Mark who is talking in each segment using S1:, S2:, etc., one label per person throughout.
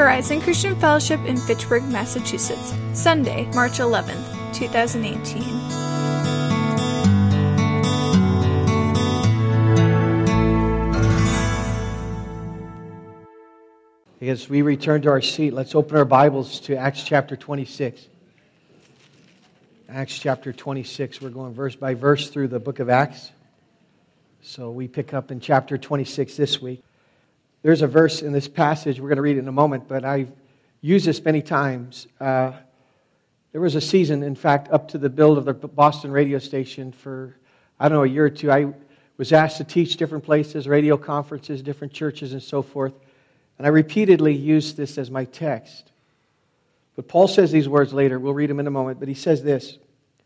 S1: Horizon Christian Fellowship in Fitchburg, Massachusetts, Sunday, March 11th, 2018.
S2: As we return to our seat, let's open our Bibles to Acts chapter 26. Acts chapter 26, we're going verse by verse through the book of Acts. So we pick up in chapter 26 this week. There's a verse in this passage, we're going to read it in a moment, but I've used this many times. There was a season, in fact, up to the build of the Boston radio station for, a year or two. I was asked to teach different places, radio conferences, different churches, and so forth. And I repeatedly used this as my text. But Paul says these words later. We'll read them in a moment. But he says this: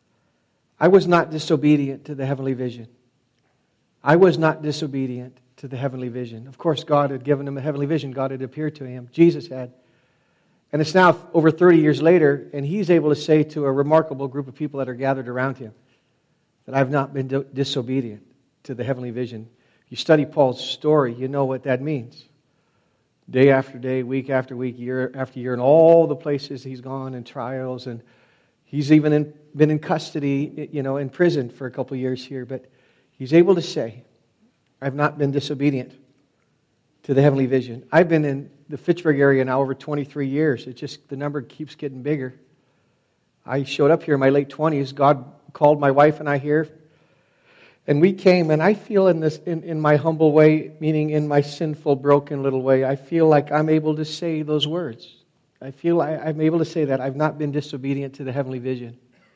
S2: I was not disobedient to the heavenly vision. I was not disobedient to the heavenly vision. Of course, God had given him a heavenly vision. God had appeared to him. Jesus had. And it's now over 30 years later, and he's able to say to a remarkable group of people that are gathered around him that I've not been disobedient to the heavenly vision. If you study Paul's story, you know what that means. Day after day, week after week, year after year, and all the places he's gone and trials, and he's even been in custody, in prison for a couple of years here, but he's able to say, I've not been disobedient to the heavenly vision. I've been in the Fitchburg area now over 23 years. The number keeps getting bigger. I showed up here in my late 20s. God called my wife and I here. And we came, and I feel in my humble way, meaning in my sinful, broken little way, I feel like I'm able to say those words. I feel I'm able to say that I've not been disobedient to the heavenly vision.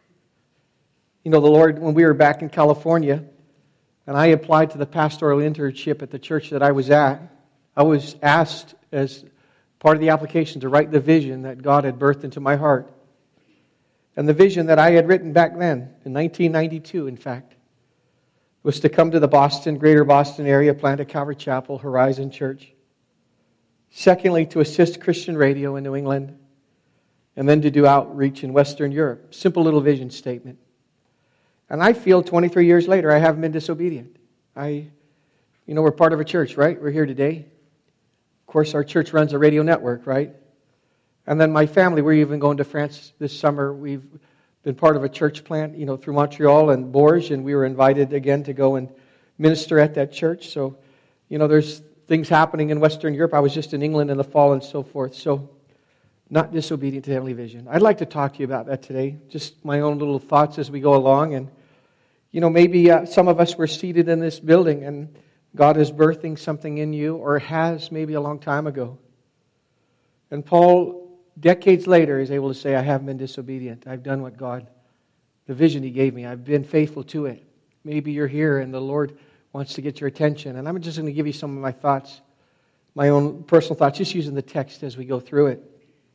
S2: The Lord, when we were back in California, and I applied to the pastoral internship at the church that I was at, I was asked as part of the application to write the vision that God had birthed into my heart. And the vision that I had written back then, in 1992, in fact, was to come to the greater Boston area, plant a Calvary Chapel, Horizon Church. Secondly, to assist Christian radio in New England. And then to do outreach in Western Europe. Simple little vision statement. And I feel 23 years later, I haven't been disobedient. We're part of a church, right? We're here today. Of course, our church runs a radio network, right? And then my family, we're even going to France this summer. We've been part of a church plant, through Montreal and Bourges, and we were invited again to go and minister at that church. So, there's things happening in Western Europe. I was just in England in the fall and so forth. So, not disobedient to heavenly vision. I'd like to talk to you about that today. Just my own little thoughts as we go along. And, maybe some of us were seated in this building and God is birthing something in you, or has maybe a long time ago. And Paul, decades later, is able to say, I haven't been disobedient. I've done what God, the vision He gave me, I've been faithful to it. Maybe you're here and the Lord wants to get your attention. And I'm just going to give you some of my thoughts, my own personal thoughts, just using the text as we go through it.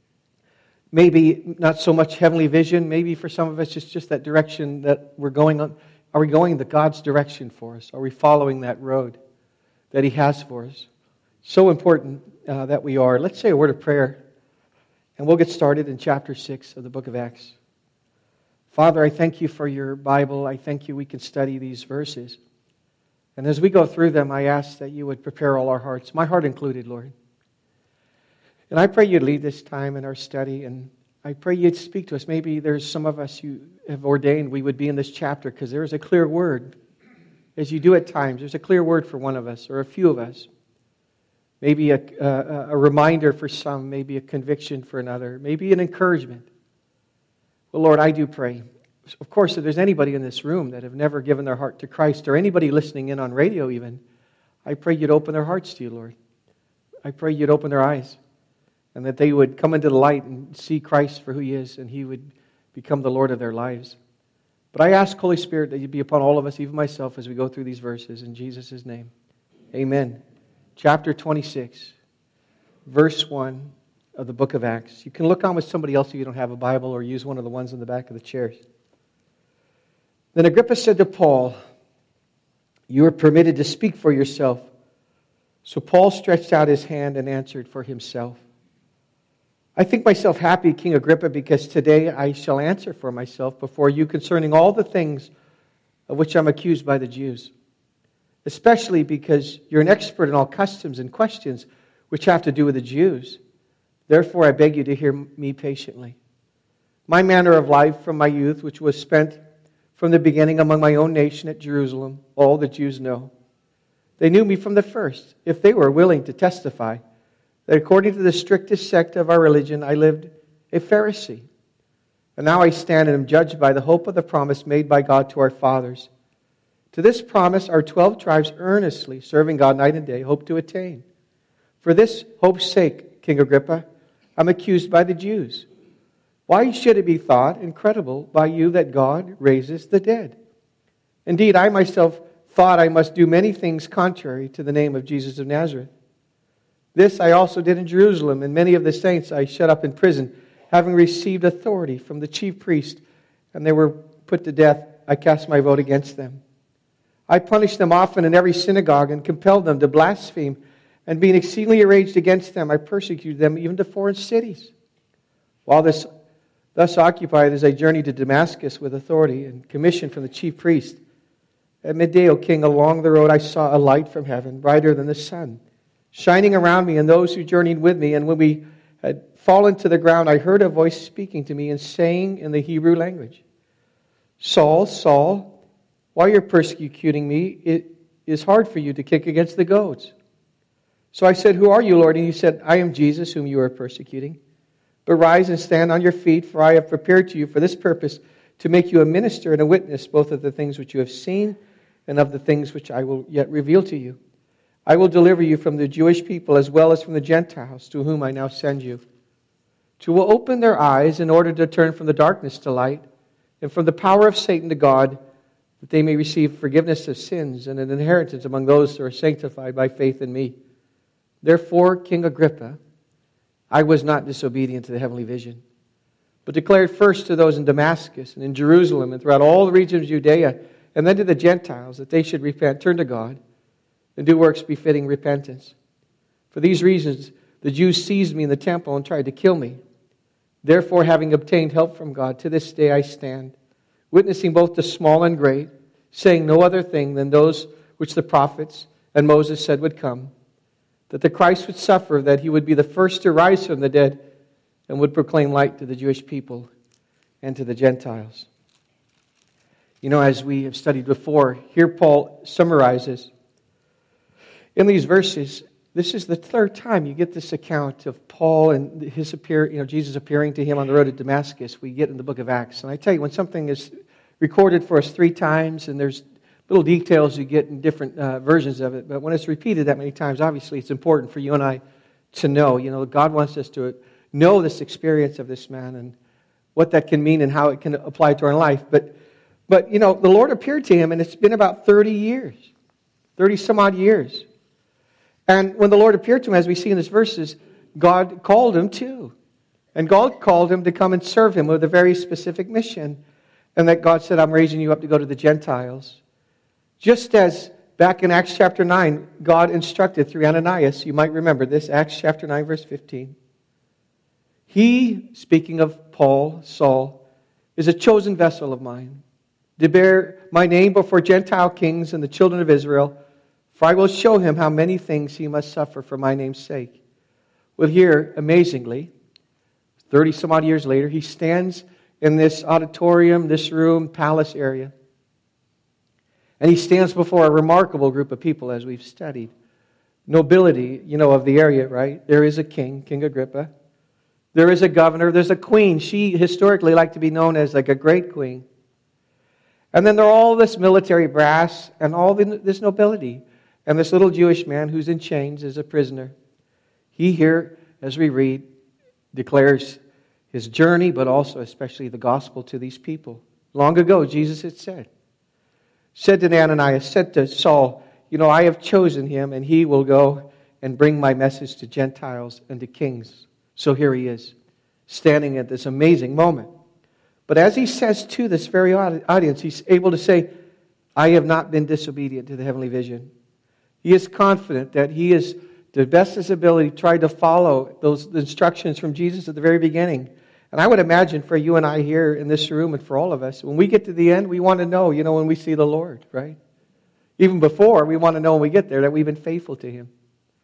S2: Maybe not so much heavenly vision. Maybe for some of us, it's just that direction that we're going on. Are we going the God's direction for us? Are we following that road that He has for us? So important that we are. Let's say a word of prayer, and we'll get started in chapter 6 of the book of Acts. Father, I thank You for Your Bible. I thank You we can study these verses. And as we go through them, I ask that You would prepare all our hearts, my heart included, Lord. And I pray You'd lead this time in our study, and I pray You'd speak to us. Maybe there's some of us You have ordained we would be in this chapter because there is a clear word. As You do at times, there's a clear word for one of us or a few of us. Maybe a reminder for some, maybe a conviction for another, maybe an encouragement. Well, Lord, I do pray. Of course, if there's anybody in this room that have never given their heart to Christ, or anybody listening in on radio even, I pray You'd open their hearts to You, Lord. I pray You'd open their eyes, and that they would come into the light and see Christ for who He is, and He would become the Lord of their lives. But I ask, Holy Spirit, that You'd be upon all of us, even myself, as we go through these verses. In Jesus' name, amen. Chapter 26, verse 1 of the book of Acts. You can look on with somebody else if you don't have a Bible, or use one of the ones in the back of the chairs. Then Agrippa said to Paul, You are permitted to speak for yourself. So Paul stretched out his hand and answered for himself. I think myself happy, King Agrippa, because today I shall answer for myself before you concerning all the things of which I'm accused by the Jews, especially because you're an expert in all customs and questions which have to do with the Jews. Therefore I beg you to hear me patiently. My manner of life from my youth, which was spent from the beginning among my own nation at Jerusalem, all the Jews know. They knew me from the first, if they were willing to testify that according to the strictest sect of our religion, I lived a Pharisee. And now I stand and am judged by the hope of the promise made by God to our fathers. To this promise, our 12 tribes earnestly, serving God night and day, hope to attain. For this hope's sake, King Agrippa, I'm accused by the Jews. Why should it be thought incredible by you that God raises the dead? Indeed, I myself thought I must do many things contrary to the name of Jesus of Nazareth. This I also did in Jerusalem, and many of the saints I shut up in prison, having received authority from the chief priest, and they were put to death. I cast my vote against them. I punished them often in every synagogue and compelled them to blaspheme, and being exceedingly enraged against them, I persecuted them even to foreign cities. While thus occupied as I journeyed to Damascus with authority and commission from the chief priest, at midday, O king, along the road I saw a light from heaven, brighter than the sun, shining around me and those who journeyed with me. And when we had fallen to the ground, I heard a voice speaking to me and saying in the Hebrew language, Saul, Saul, why are you persecuting me? It is hard for you to kick against the goads. So I said, Who are you, Lord? And he said, I am Jesus, whom you are persecuting. But rise and stand on your feet, for I have prepared to you for this purpose, to make you a minister and a witness, both of the things which you have seen and of the things which I will yet reveal to you. I will deliver you from the Jewish people as well as from the Gentiles, to whom I now send you, to open their eyes in order to turn from the darkness to light, and from the power of Satan to God, that they may receive forgiveness of sins and an inheritance among those who are sanctified by faith in me. Therefore, King Agrippa, I was not disobedient to the heavenly vision, but declared first to those in Damascus and in Jerusalem and throughout all the region of Judea, and then to the Gentiles, that they should repent, turn to God, and do works befitting repentance. For these reasons, the Jews seized me in the temple and tried to kill me. Therefore, having obtained help from God, to this day I stand, witnessing both to small and great, saying no other thing than those which the prophets and Moses said would come, that the Christ would suffer, that he would be the first to rise from the dead, and would proclaim light to the Jewish people and to the Gentiles. You know, as we have studied before, here Paul summarizes in these verses. This is the third time you get this account of Paul and his Jesus appearing to him on the road to Damascus. We get in the book of Acts, and I tell you, when something is recorded for us 3 times, and there's little details you get in different versions of it, but when it's repeated that many times, obviously it's important for you and I to know. You know, God wants us to know this experience of this man and what that can mean and how it can apply to our life. But you know, the Lord appeared to him, and it's been about 30 years, 30 some odd years. And when the Lord appeared to him, as we see in these verses, God called him too. And God called him to come and serve him with a very specific mission. And that God said, I'm raising you up to go to the Gentiles. Just as back in Acts chapter 9, God instructed through Ananias, you might remember this, Acts chapter 9, verse 15. He, speaking of Paul, Saul, is a chosen vessel of mine, to bear my name before Gentile kings and the children of Israel, for I will show him how many things he must suffer for my name's sake. Well, here, amazingly, 30 some odd years later, he stands in this auditorium, this room, palace area. And he stands before a remarkable group of people, as we've studied. Nobility, you know, of the area, right? There is a king, King Agrippa. There is a governor. There's a queen. She historically liked to be known as like a great queen. And then there are all this military brass and all this nobility. And this little Jewish man who's in chains is a prisoner. He here, as we read, declares his journey, but also especially the gospel to these people. Long ago, Jesus had said to Ananias, said to Saul, you know, I have chosen him, and he will go and bring my message to Gentiles and to kings. So here he is, standing at this amazing moment. But as he says to this very audience, he's able to say, I have not been disobedient to the heavenly vision. He is confident that he is, to the best of his ability, tried to follow those instructions from Jesus at the very beginning. And I would imagine for you and I here in this room and for all of us, when we get to the end, we want to know, you know, when we see the Lord, right? Even before, we want to know when we get there that we've been faithful to him.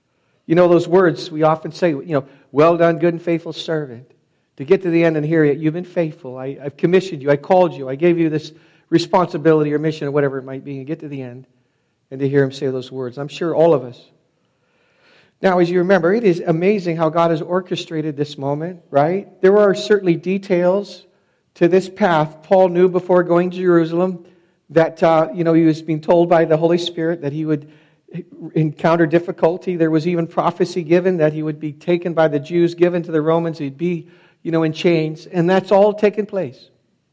S2: You know those words we often say, well done, good and faithful servant. To get to the end and hear it, you've been faithful. I've commissioned you. I called you. I gave you this responsibility or mission or whatever it might be. And get to the end and to hear him say those words. I'm sure all of us. Now, as you remember, it is amazing how God has orchestrated this moment, right? There are certainly details to this path. Paul knew before going to Jerusalem that, he was being told by the Holy Spirit that he would encounter difficulty. There was even prophecy given that he would be taken by the Jews, given to the Romans. He'd be, in chains. And that's all taken place.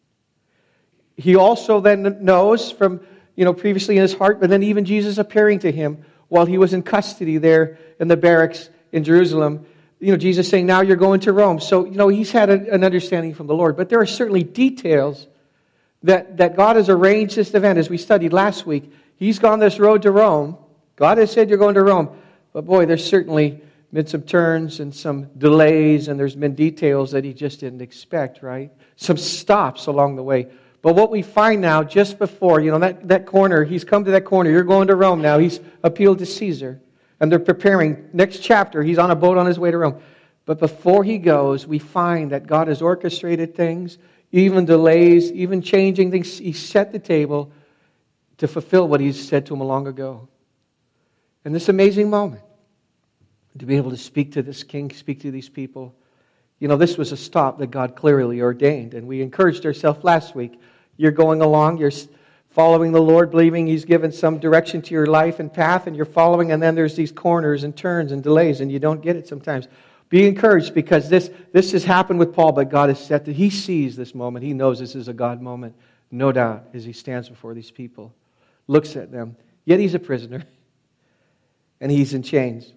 S2: He also then knows from, previously in his heart, but then even Jesus appearing to him while he was in custody there in the barracks in Jerusalem. Jesus saying, now you're going to Rome. So, he's had an understanding from the Lord. But there are certainly details that God has arranged this event. As we studied last week, he's gone this road to Rome. God has said you're going to Rome. But boy, there's certainly been some turns and some delays, and there's been details that he just didn't expect, right? Some stops along the way. But what we find now, just before, that corner, he's come to that corner. You're going to Rome now. He's appealed to Caesar. And they're preparing. Next chapter, he's on a boat on his way to Rome. But before he goes, we find that God has orchestrated things, even delays, even changing things. He set the table to fulfill what he's said to him long ago. And this amazing moment, to be able to speak to this king, speak to these people, this was a stop that God clearly ordained. And we encouraged ourselves last week. You're going along, you're following the Lord, believing he's given some direction to your life and path, and you're following, and then there's these corners and turns and delays, and you don't get it sometimes. Be encouraged, because this has happened with Paul, but God has set that he sees this moment. He knows this is a God moment, no doubt, as he stands before these people, looks at them. Yet he's a prisoner, and he's in chains.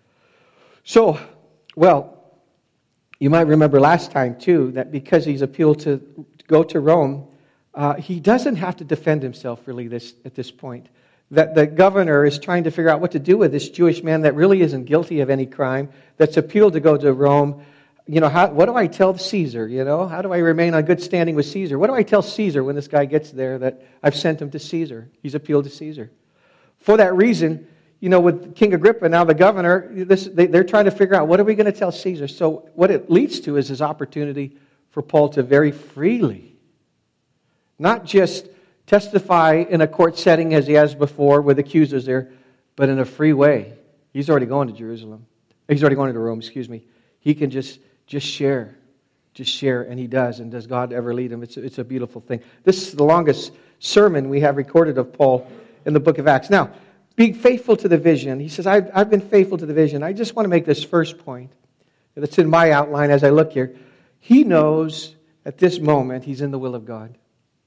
S2: So, you might remember last time, too, that because he's appealed to go to Rome, he doesn't have to defend himself, really, at this point. That the governor is trying to figure out what to do with this Jewish man that really isn't guilty of any crime, that's appealed to go to Rome. What do I tell Caesar, How do I remain on good standing with Caesar? What do I tell Caesar when this guy gets there that I've sent him to Caesar? He's appealed to Caesar. For that reason, with King Agrippa, now the governor, they're trying to figure out, what are we going to tell Caesar? So what it leads to is his opportunity for Paul to very freely, not just testify in a court setting as he has before with accusers there, but in a free way. He's already going to Jerusalem. He's already going to Rome, He can just share, and he does. And does God ever lead him? It's a beautiful thing. This is the longest sermon we have recorded of Paul in the book of Acts. Now, being faithful to the vision. He says, I've been faithful to the vision. I just want to make this first point that's in my outline as I look here. He knows at this moment he's in the will of God.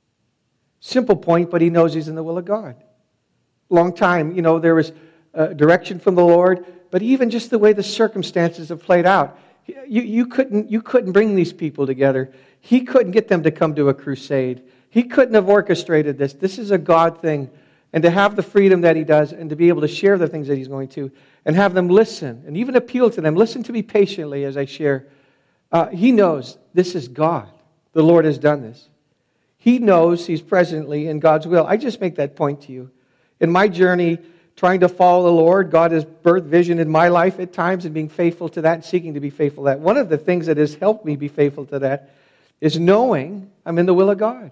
S2: Simple point, but he knows he's in the will of God. Long time, there was direction from the Lord, but even just the way the circumstances have played out, you couldn't bring these people together. He couldn't get them to come to a crusade. He couldn't have orchestrated this. This is a God thing. And to have the freedom that he does, and to be able to share the things that he's going to, and have them listen, and even appeal to them. Listen to me patiently as I share. He knows this is God. The Lord has done this. He knows he's presently in God's will. I just make that point to you. In my journey, trying to follow the Lord, God has birthed vision in my life at times, and being faithful to that, and seeking to be faithful to that. One of the things that has helped me be faithful to that is knowing I'm in the will of God.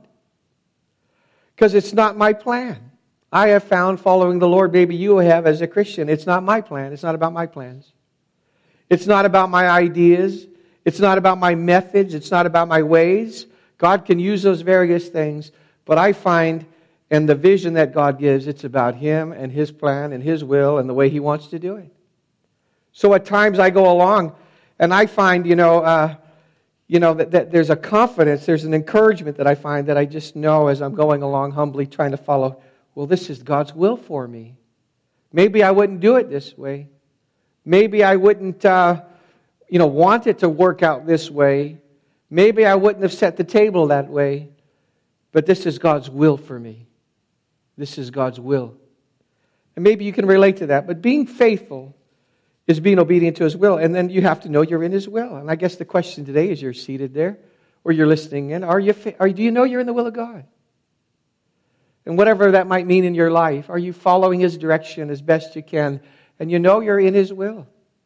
S2: Because it's not my plan. I have found following the Lord, maybe you have as a Christian, it's not my plan. It's not about my plans. It's not about my ideas. It's not about my methods. It's not about my ways. God can use those various things, but I find in the vision that God gives, it's about Him and His plan and His will and the way He wants to do it. So at times I go along and I find, that there's a confidence, there's an encouragement that I find that I just know as I'm going along humbly trying to follow. Well, this is God's will for me. Maybe I wouldn't do it this way. Maybe I wouldn't, want it to work out this way. Maybe I wouldn't have set the table that way. But this is God's will for me. This is God's will. And maybe you can relate to that. But being faithful is being obedient to His will. And then you have to know you're in His will. And I guess the question today is, you're seated there or you're listening in. Do you know you're in the will of God? And whatever that might mean in your life, are you following His direction as best you can? And you know you're in His will.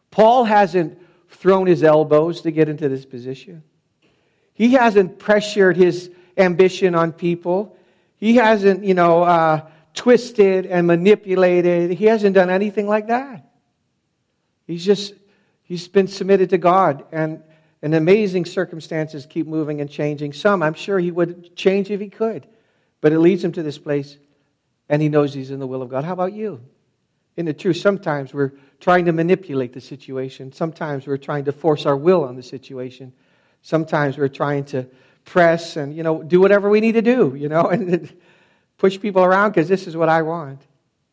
S2: Paul hasn't thrown his elbows to get into this position. He hasn't pressured his ambition on people. He hasn't, twisted and manipulated. He hasn't done anything like that. He's been submitted to God, and amazing circumstances keep moving and changing. Some, I'm sure he would change if he could, but it leads him to this place, and he knows he's in the will of God. How about you? In the truth, sometimes we're trying to manipulate the situation. Sometimes we're trying to force our will on the situation. Sometimes we're trying to press and, do whatever we need to do, and push people around because this is what I want.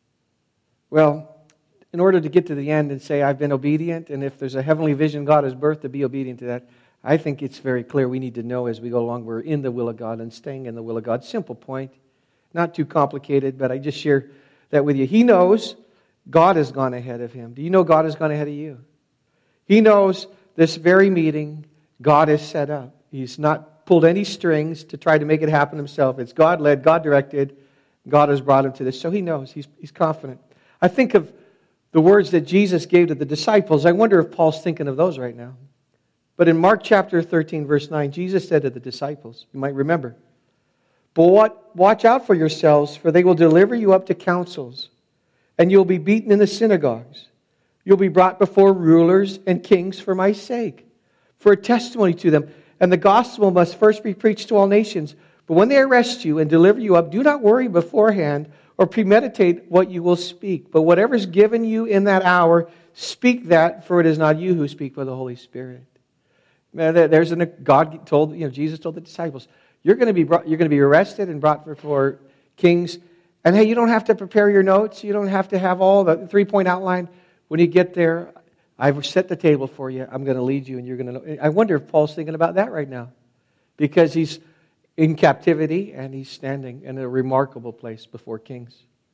S2: Well, in order to get to the end and say, I've been obedient, and if there's a heavenly vision God has birthed, to be obedient to that, I think it's very clear we need to know as we go along we're in the will of God and staying in the will of God. Simple point. Not too complicated, but I just share that with you. He knows God has gone ahead of him. Do you know God has gone ahead of you? He knows this very meeting God has set up. He's not pulled any strings to try to make it happen himself. It's God-led, God-directed. God has brought him to this. So he knows. He's confident. I think of the words that Jesus gave to the disciples. I wonder if Paul's thinking of those right now. But in Mark chapter 13, verse 9, Jesus said to the disciples, you might remember, "But watch out for yourselves, for they will deliver you up to councils, and you'll be beaten in the synagogues. You'll be brought before rulers and kings for my sake, for a testimony to them. And the gospel must first be preached to all nations. But when they arrest you and deliver you up, do not worry beforehand or premeditate what you will speak. But whatever is given you in that hour, speak that, for it is not you who speak, but the Holy Spirit." Jesus told the disciples, you're going to be arrested and brought before kings. And hey, you don't have to prepare your notes. You don't have to have all the 3-point outline. When you get there, I've set the table for you. I'm going to lead you, and you're going to know. I wonder if Paul's thinking about that right now, because he's in captivity and he's standing in a remarkable place before kings.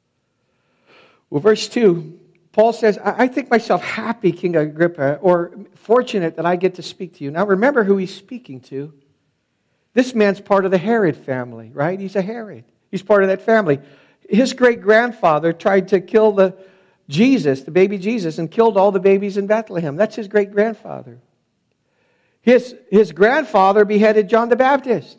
S2: Well, verse 2, Paul says, I think myself happy, King Agrippa, or fortunate that I get to speak to you. Now remember who he's speaking to. This man's part of the Herod family, right? He's a Herod. He's part of that family. His great-grandfather tried to kill the baby Jesus, and killed all the babies in Bethlehem. That's his great-grandfather. His grandfather beheaded John the Baptist.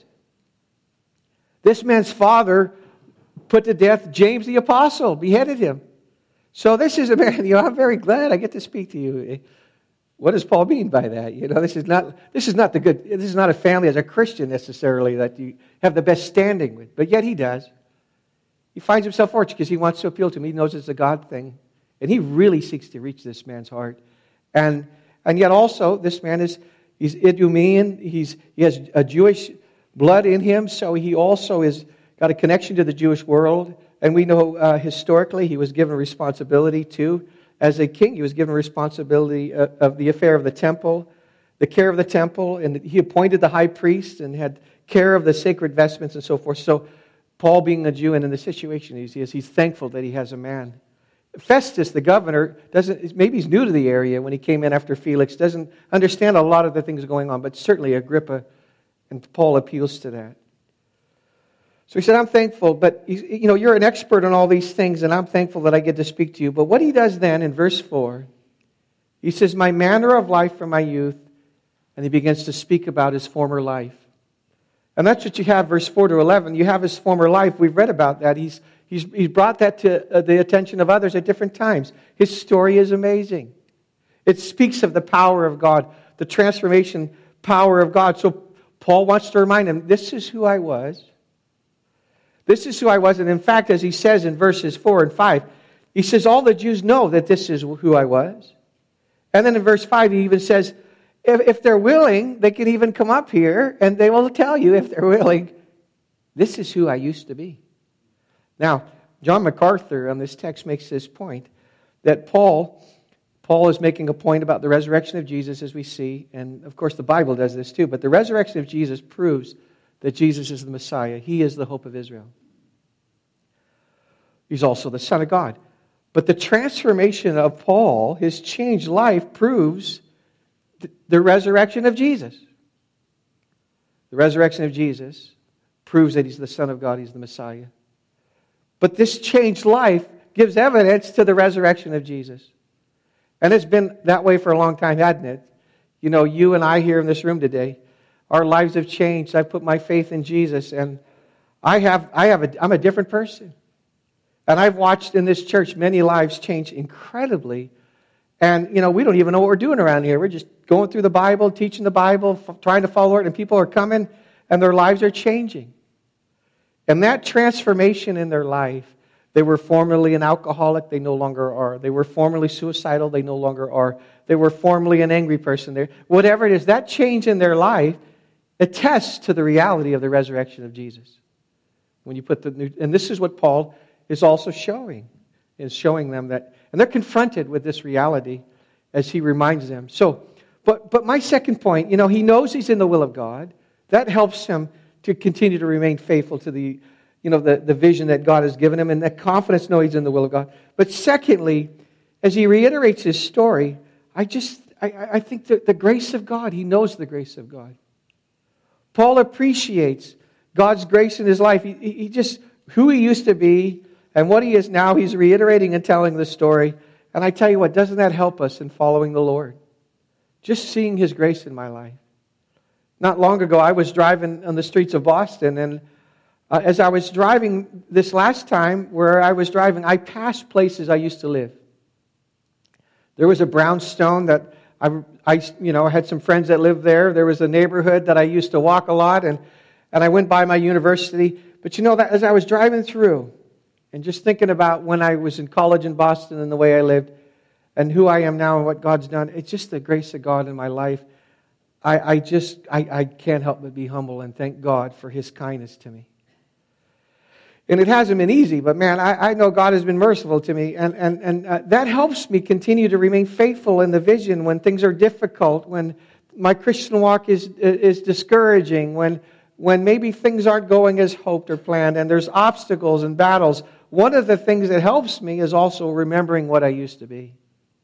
S2: This man's father put to death James the Apostle, beheaded him. So this is a man, I'm very glad I get to speak to you. What does Paul mean by that? This is not a family as a Christian necessarily that you have the best standing with, but yet he does. He finds himself fortunate because he wants to appeal to him. He knows it's a God thing. And he really seeks to reach this man's heart. And yet also, this man he's Idumean. He has a Jewish blood in him, so he also has got a connection to the Jewish world. And we know historically he was given responsibility too. As a king, he was given responsibility of the affair of the temple, the care of the temple, and he appointed the high priest and had care of the sacred vestments and so forth. So Paul, being a Jew and in the situation he's thankful that he has a man. Festus, the governor, maybe he's new to the area when he came in after Felix, doesn't understand a lot of the things going on, but certainly Agrippa, and Paul appeals to that. So he said, I'm thankful, but you're an expert on all these things, and I'm thankful that I get to speak to you. But what he does then in verse 4, he says, my manner of life from my youth, and he begins to speak about his former life. And that's what you have, verse 4 to 11. You have his former life. We've read about that. He's brought that to the attention of others at different times. His story is amazing. It speaks of the power of God, the transformation power of God. So Paul wants to remind him, this is who I was. This is who I was. And in fact, as he says in verses 4 and 5, he says, all the Jews know that this is who I was. And then in verse 5, he even says, if they're willing, they can even come up here and they will tell you, if they're willing, this is who I used to be. Now, John MacArthur on this text makes this point, that Paul is making a point about the resurrection of Jesus, as we see, and of course the Bible does this too, but the resurrection of Jesus proves that Jesus is the Messiah. He is the hope of Israel. He's also the Son of God. But the transformation of Paul, his changed life, proves the resurrection of Jesus. The resurrection of Jesus proves that he's the Son of God, he's the Messiah. But this changed life gives evidence to the resurrection of Jesus. And it's been that way for a long time, hasn't it? You know, you and I here in this room today, our lives have changed. I've put my faith in Jesus, and I'm a different person. And I've watched in this church many lives change incredibly. And, you know, we don't even know what we're doing around here. We're just going through the Bible, teaching the Bible, trying to follow it, and people are coming, and their lives are changing. And that transformation in their life, they were formerly an alcoholic, they no longer are. They were formerly suicidal, they no longer are. They were formerly an angry person. Whatever it is, that change in their life attests to the reality of the resurrection of Jesus. When you put and this is what Paul is also showing them that, and they're confronted with this reality as he reminds them. So, but my second point, you know, he knows he's in the will of God. That helps him to continue to remain faithful to the vision that God has given him, and that confidence know he's in the will of God. But secondly, as he reiterates his story, I think that the grace of God, he knows the grace of God. Paul appreciates God's grace in his life. He just, who he used to be and what he is now, he's reiterating and telling the story. And I tell you what, doesn't that help us in following the Lord? Just seeing his grace in my life. Not long ago, I was driving on the streets of Boston, and as I was driving this last time, where I was driving, I passed places I used to live. There was a brownstone that I had some friends that lived there. There was a neighborhood that I used to walk a lot, and I went by my university. But you know, that as I was driving through, and just thinking about when I was in college in Boston and the way I lived, and who I am now and what God's done, it's just the grace of God in my life. I can't help but be humble and thank God for his kindness to me. And it hasn't been easy, but man, I know God has been merciful to me, and that helps me continue to remain faithful in the vision when things are difficult, when my Christian walk is discouraging, when maybe things aren't going as hoped or planned, and there's obstacles and battles. One of the things that helps me is also remembering what I used to be.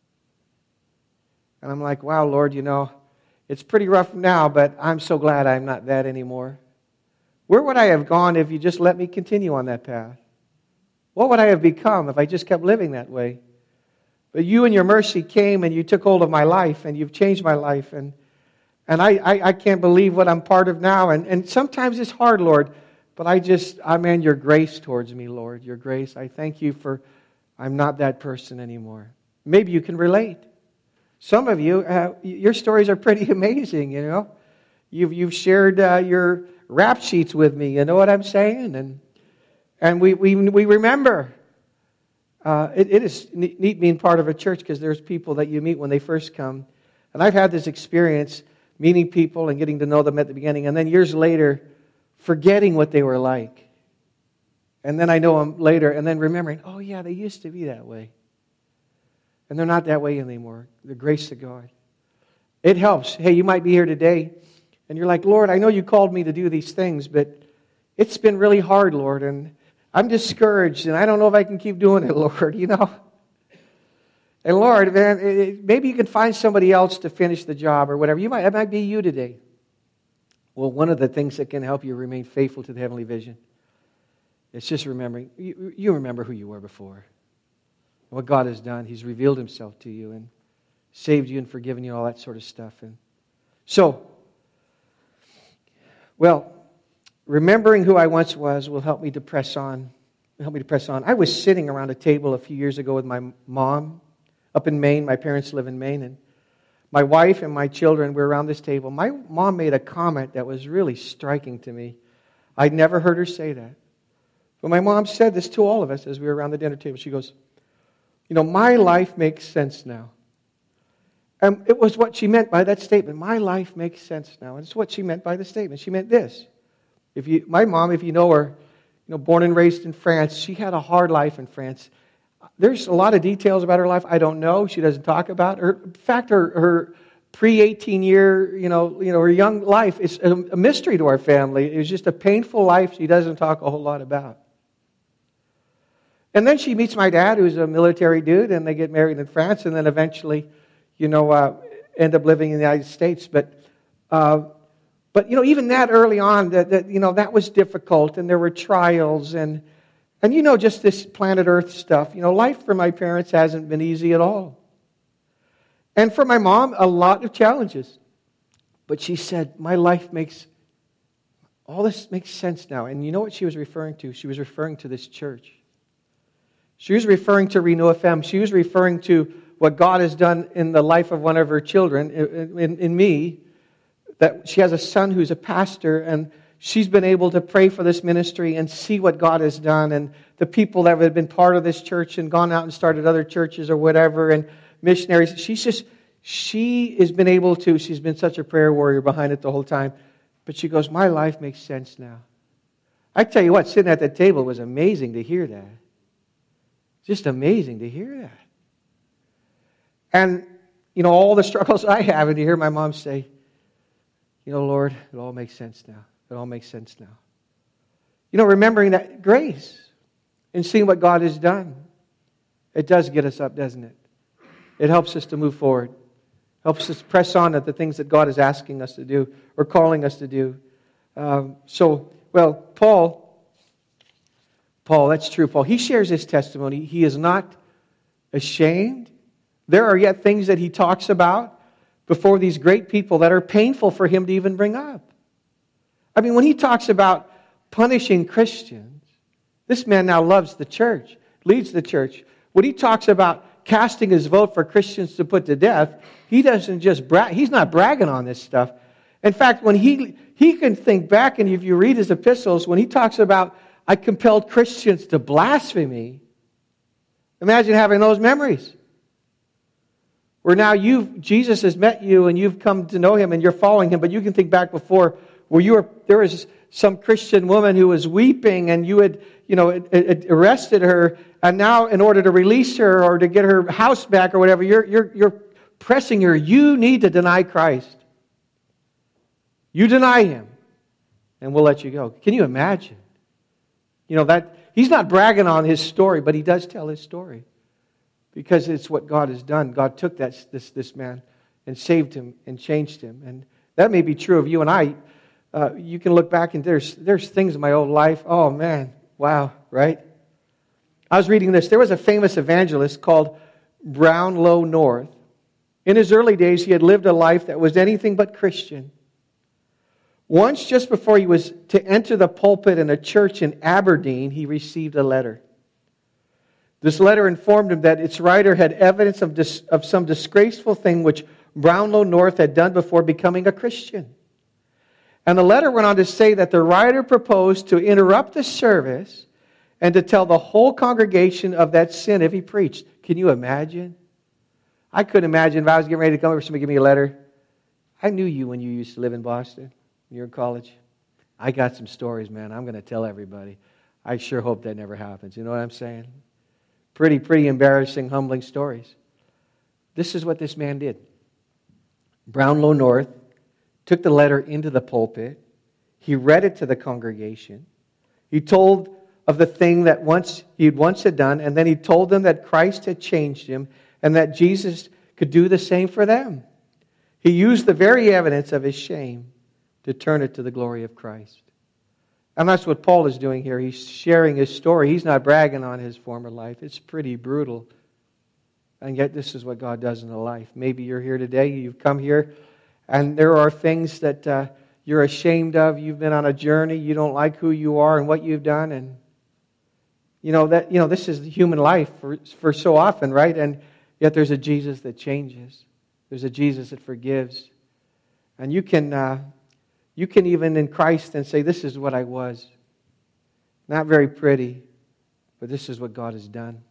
S2: And I'm like, wow, Lord, you know, it's pretty rough now, but I'm so glad I'm not that anymore. Where would I have gone if you just let me continue on that path? What would I have become if I just kept living that way? But you in your mercy came and you took hold of my life and you've changed my life. And I can't believe what I'm part of now. And sometimes it's hard, Lord. But I'm your grace towards me, Lord. Your grace. I thank you for I'm not that person anymore. Maybe you can relate. Some of you, your stories are pretty amazing, you know. You've shared your rap sheets with me, you know what I'm saying? And we remember. It is neat being part of a church because there's people that you meet when they first come. And I've had this experience meeting people and getting to know them at the beginning, and then years later, forgetting what they were like. And then I know them later, and then remembering, oh yeah, they used to be that way. And they're not that way anymore. The grace of God. It helps. Hey, you might be here today, and you're like, Lord, I know you called me to do these things, but it's been really hard, Lord, and I'm discouraged, and I don't know if I can keep doing it, Lord, you know. And Lord, man, maybe you can find somebody else to finish the job or whatever. It might be you today. Well, one of the things that can help you remain faithful to the heavenly vision is just remembering, you remember who you were before. What God has done. He's revealed himself to you and saved you and forgiven you, all that sort of stuff. And so, well, remembering who I once was will help me to press on. I was sitting around a table a few years ago with my mom up in Maine. My parents live in Maine, and my wife and my children were around this table. My mom made a comment that was really striking to me. I'd never heard her say that. But my mom said this to all of us as we were around the dinner table. She goes, you know, my life makes sense now. And it was what she meant by that statement. My life makes sense now. And it's what she meant by the statement. She meant this. My mom, if you know her, born and raised in France, she had a hard life in France. There's a lot of details about her life I don't know. She doesn't talk about her. In fact, her pre-18 year, her young life is a mystery to our family. It was just a painful life she doesn't talk a whole lot about. And then she meets my dad, who's a military dude, and they get married in France, and then eventually, end up living in the United States. But even that early on, that was difficult, and there were trials, and just this planet Earth stuff. Life for my parents hasn't been easy at all. And for my mom, a lot of challenges. But she said, my life all this makes sense now. And you know what she was referring to? She was referring to this church. She was referring to Renew FM. She was referring to what God has done in the life of one of her children, in me, that she has a son who's a pastor, and she's been able to pray for this ministry and see what God has done, and the people that have been part of this church and gone out and started other churches or whatever, and missionaries. She has been able to, she's been such a prayer warrior behind it the whole time, but she goes, my life makes sense now. I tell you what, sitting at that table was amazing to hear that. Just amazing to hear that. And, all the struggles I have, and to hear my mom say, Lord, it all makes sense now. It all makes sense now. Remembering that grace and seeing what God has done, it does get us up, doesn't it? It helps us to move forward. Helps us press on at the things that God is asking us to do or calling us to do. Paul, that's true, Paul. He shares his testimony. He is not ashamed. There are yet things that he talks about before these great people that are painful for him to even bring up. I mean, when he talks about punishing Christians, this man now loves the church, leads the church. When he talks about casting his vote for Christians to put to death, he doesn't just brag. He's not bragging on this stuff. In fact, when he can think back, and if you read his epistles, when he talks about, I compelled Christians to blasphemy, imagine having those memories. Where now Jesus has met you and you've come to know Him and you're following Him, but you can think back before where there was some Christian woman who was weeping and you had, arrested her, and now in order to release her or to get her house back or whatever, you're pressing her. You need to deny Christ. You deny Him, and we'll let you go. Can you imagine? That he's not bragging on his story, but he does tell his story. Because it's what God has done. God took this man and saved him and changed him. And that may be true of you and I. You can look back and there's things in my old life. Oh man, wow, right? I was reading this. There was a famous evangelist called Brownlow North. In his early days, he had lived a life that was anything but Christian. Once, just before he was to enter the pulpit in a church in Aberdeen, he received a letter. This letter informed him that its writer had evidence of some disgraceful thing which Brownlow North had done before becoming a Christian. And the letter went on to say that the writer proposed to interrupt the service and to tell the whole congregation of that sin if he preached. Can you imagine? I couldn't imagine if I was getting ready to come over, somebody give me a letter. I knew you when you used to live in Boston, when you were in college. I got some stories, man. I'm going to tell everybody. I sure hope that never happens. You know what I'm saying? Pretty embarrassing, humbling stories. This is what this man did. Brownlow North took the letter into the pulpit. He read it to the congregation. He told of the thing that he'd once had done, and then he told them that Christ had changed him and that Jesus could do the same for them. He used the very evidence of his shame to turn it to the glory of Christ. And that's what Paul is doing here. He's sharing his story. He's not bragging on his former life. It's pretty brutal. And yet this is what God does in a life. Maybe you're here today, you've come here, and there are things that you're ashamed of. You've been on a journey. You don't like who you are and what you've done. And this is the human life for so often, right? And yet there's a Jesus that changes. There's a Jesus that forgives. And you can even in Christ and say, this is what I was. Not very pretty, but this is what God has done.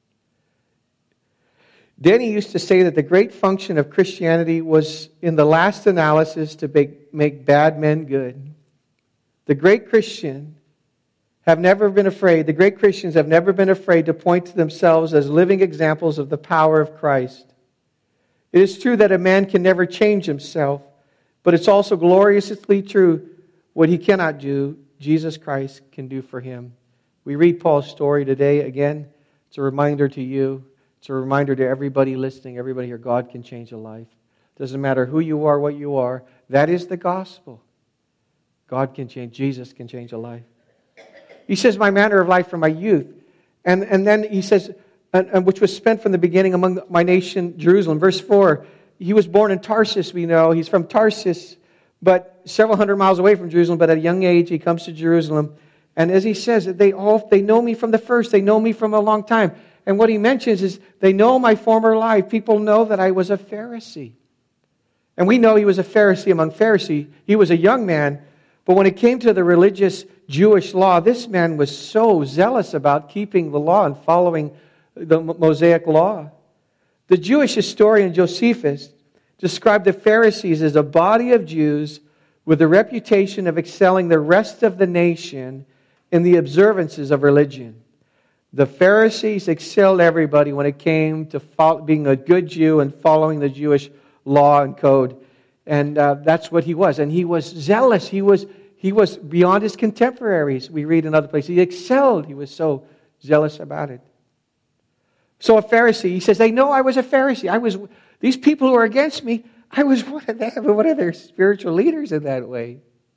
S2: Denny used to say that the great function of Christianity was, in the last analysis, to make bad men good. The great Christians have never been afraid to point to themselves as living examples of the power of Christ. It is true that a man can never change himself, but it's also gloriously true what he cannot do, Jesus Christ can do for him. We read Paul's story today. Again, it's a reminder to you. It's a reminder to everybody listening, everybody here, God can change a life. Doesn't matter who you are, what you are. That is the gospel. God can change. Jesus can change a life. He says, my manner of life from my youth. And then he says, and which was spent from the beginning among my nation, Jerusalem. Verse 4, he was born in Tarsus, we know. He's from Tarsus, but several hundred miles away from Jerusalem. But at a young age, he comes to Jerusalem. And as he says, they know me from the first. They know me from a long time. And what he mentions is they know my former life. People know that I was a Pharisee. And we know he was a Pharisee among Pharisees. He was a young man. But when it came to the religious Jewish law, this man was so zealous about keeping the law and following the Mosaic law. The Jewish historian Josephus described the Pharisees as a body of Jews with the reputation of excelling the rest of the nation in the observances of religion. The Pharisees excelled everybody when it came to being a good Jew and following the Jewish law and code. And that's what he was. And he was zealous. He was beyond his contemporaries. We read in other places. He excelled. He was so zealous about it. So a Pharisee, he says, they know I was a Pharisee. These people who are against me, I was one of their spiritual leaders in that way.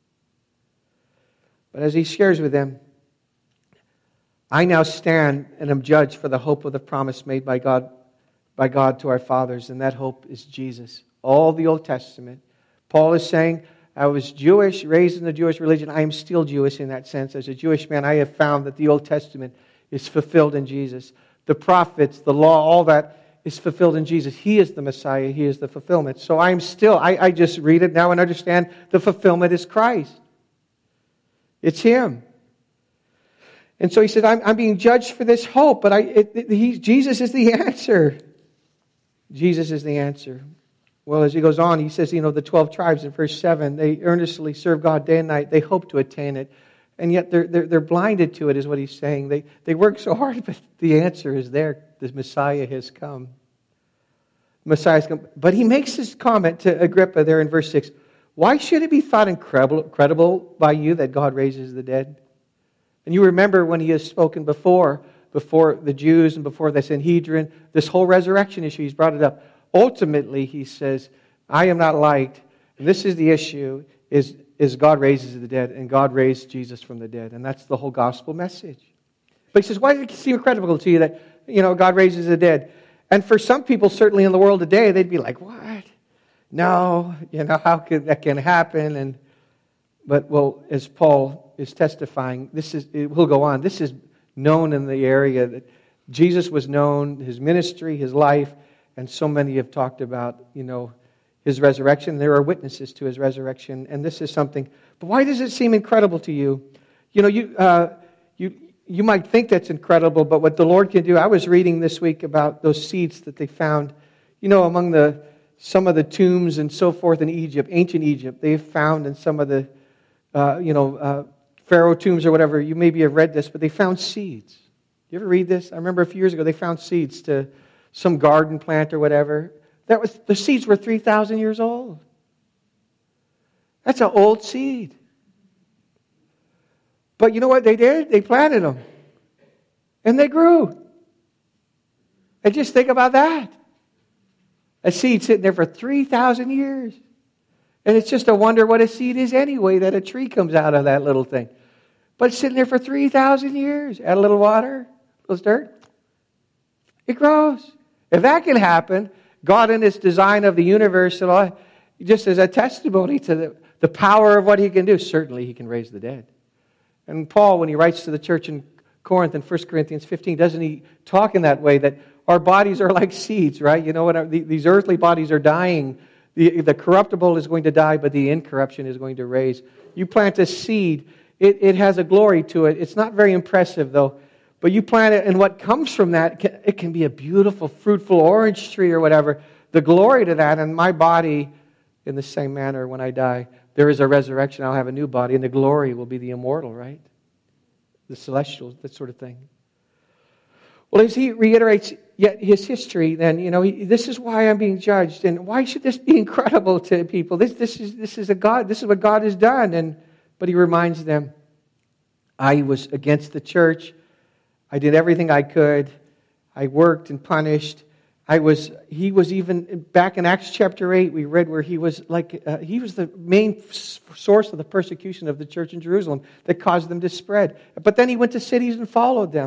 S2: But as he shares with them, I now stand and am judged for the hope of the promise made by God to our fathers, and that hope is Jesus. All the Old Testament. Paul is saying, I was Jewish, raised in the Jewish religion. I am still Jewish in that sense. As a Jewish man, I have found that the Old Testament is fulfilled in Jesus. The prophets, the law, all that is fulfilled in Jesus. He is the Messiah. He is the fulfillment. So I just read it now and understand the fulfillment is Christ. It's Him. And so he said, I'm being judged for this hope, but Jesus is the answer. Jesus is the answer. Well, as he goes on, he says, the 12 tribes in verse 7, they earnestly serve God day and night. They hope to attain it. And yet they're blinded to it, is what he's saying. They work so hard, but the answer is there. The Messiah has come. Messiah has come. But he makes this comment to Agrippa there in verse 6. Why should it be thought incredible by you that God raises the dead? And you remember when he has spoken before the Jews and before the Sanhedrin, this whole resurrection issue, he's brought it up. Ultimately, he says, I am not liked. And this is the issue, is God raises the dead, and God raised Jesus from the dead. And that's the whole gospel message. But he says, why does it seem incredible to you that, God raises the dead? And for some people, certainly in the world today, they'd be like, what? No, how could that can happen? But as Paul is testifying, we'll go on. This is known in the area that Jesus was known, his ministry, his life, and so many have talked about, his resurrection. There are witnesses to his resurrection, and this is something. But why does it seem incredible to you? You might think that's incredible, but what the Lord can do. I was reading this week about those seeds that they found, among some of the tombs and so forth in Egypt, ancient Egypt. They've found in some of the, Pharaoh tombs or whatever. You maybe have read this, but they found seeds. You ever read this? I remember a few years ago they found seeds to some garden plant or whatever. The seeds were 3,000 years old. That's an old seed. But you know what they did? They planted them. And they grew. And just think about that. A seed sitting there for 3,000 years. And it's just a wonder what a seed is anyway, that a tree comes out of that little thing. But it's sitting there for 3,000 years. Add a little water, a little dirt. It grows. If that can happen, God in His design of the universe, just as a testimony to the power of what He can do, certainly He can raise the dead. And Paul, when he writes to the church in Corinth in 1 Corinthians 15, doesn't he talk in that way that our bodies are like seeds, right? These earthly bodies are dying. The corruptible is going to die, but the incorruption is going to raise. You plant a seed, it has a glory to it. It's not very impressive, though. But you plant it, and what comes from that, it can be a beautiful, fruitful orange tree or whatever. The glory to that, and my body, in the same manner, when I die, there is a resurrection. I'll have a new body, and the glory will be the immortal, right? The celestial, that sort of thing. Well, as he reiterates yet his history, then, this is why I'm being judged, and why should this be incredible to people? This is what God has done. But he reminds them, I was against the church. I did everything I could. I worked and punished. He was even, back in Acts chapter 8, we read where he was the main source of the persecution of the church in Jerusalem that caused them to spread. But then he went to cities and followed them.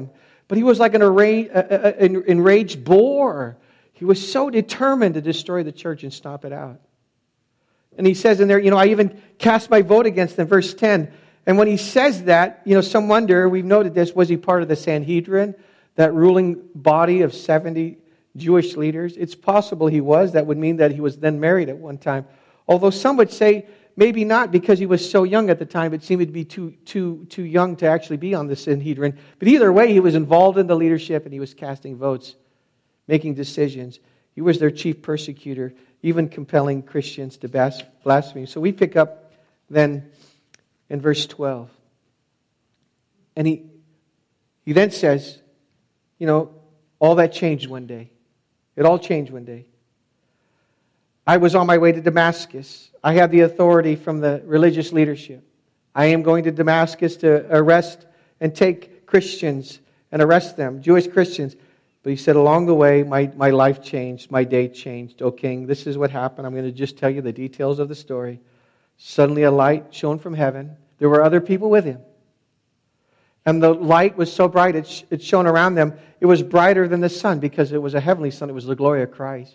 S2: But he was like an enraged boar. He was so determined to destroy the church and stomp it out. And he says in there, I even cast my vote against them, verse 10. And when he says that, some wonder, we've noted this, was he part of the Sanhedrin, that ruling body of 70 Jewish leaders? It's possible he was. That would mean that he was then married at one time. Although some would say maybe not, because he was so young at the time. It seemed to be too young to actually be on the Sanhedrin. But either way, he was involved in the leadership and he was casting votes, making decisions. He was their chief persecutor, even compelling Christians to blaspheme. So we pick up then in verse 12. And he then says, all that changed one day. It all changed one day. I was on my way to Damascus. I had the authority from the religious leadership. I am going to Damascus to arrest and take Christians and arrest them, Jewish Christians. But he said, along the way, my life changed, my day changed. O king, this is what happened. I'm going to just tell you the details of the story. Suddenly a light shone from heaven. There were other people with him. And the light was so bright, it shone around them. It was brighter than the sun because it was a heavenly sun. It was the glory of Christ.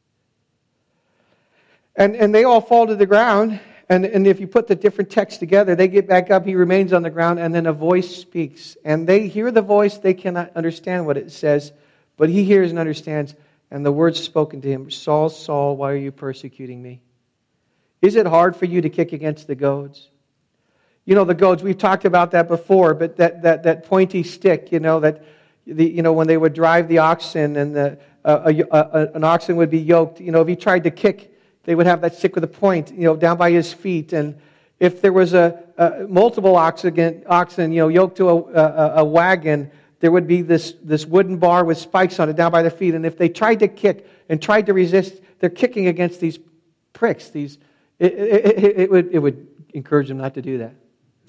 S2: And they all fall to the ground. And if you put the different texts together, they get back up. He remains on the ground. And then a voice speaks. And they hear the voice. They cannot understand what it says. But he hears and understands. And the words spoken to him, Saul, Saul, why are you persecuting me? Is it hard for you to kick against the goads? The goads, we've talked about that before, but that pointy stick, that when they would drive the oxen and an oxen would be yoked, if he tried to kick, they would have that stick with a point, down by his feet. And if there was a multiple oxen, yoked to a wagon, there would be this wooden bar with spikes on it down by their feet. And if they tried to kick and tried to resist, they're kicking against these pricks. It would encourage them not to do that.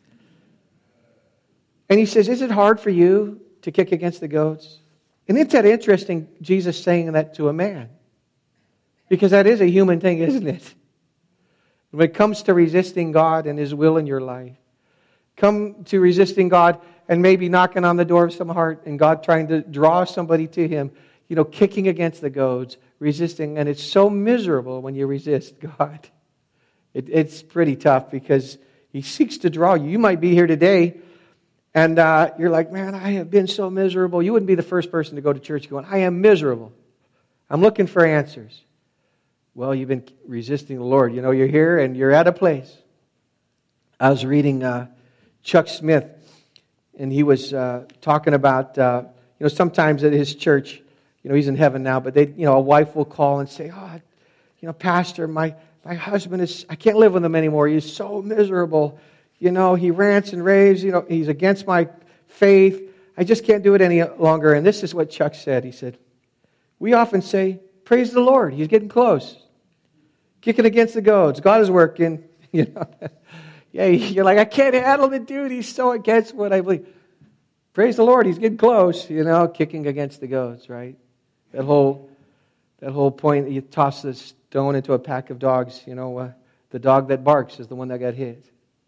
S2: And he says, is it hard for you to kick against the goads? And isn't that interesting, Jesus saying that to a man? Because that is a human thing, isn't it? When it comes to resisting God and His will in your life, come to resisting God and maybe knocking on the door of some heart and God trying to draw somebody to Him, kicking against the goads, resisting. And it's so miserable when you resist God. It's pretty tough because He seeks to draw you. You might be here today and you're like, man, I have been so miserable. You wouldn't be the first person to go to church going, I am miserable. I'm looking for answers. Well, you've been resisting the Lord. You're here and you're at a place. I was reading Chuck Smith, and he was talking about, sometimes at his church, he's in heaven now, but a wife will call and say, Pastor, my husband I can't live with him anymore. He's so miserable. He rants and raves. He's against my faith. I just can't do it any longer. And this is what Chuck said. He said, we often say, praise the Lord. He's getting close. Kicking against the goads. God is working. Yeah, you're like, I can't handle the dude. He's so against what I believe. Praise the Lord. He's getting close. Kicking against the goads, right? That whole point that you toss the stone into a pack of dogs. The dog that barks is the one that got hit.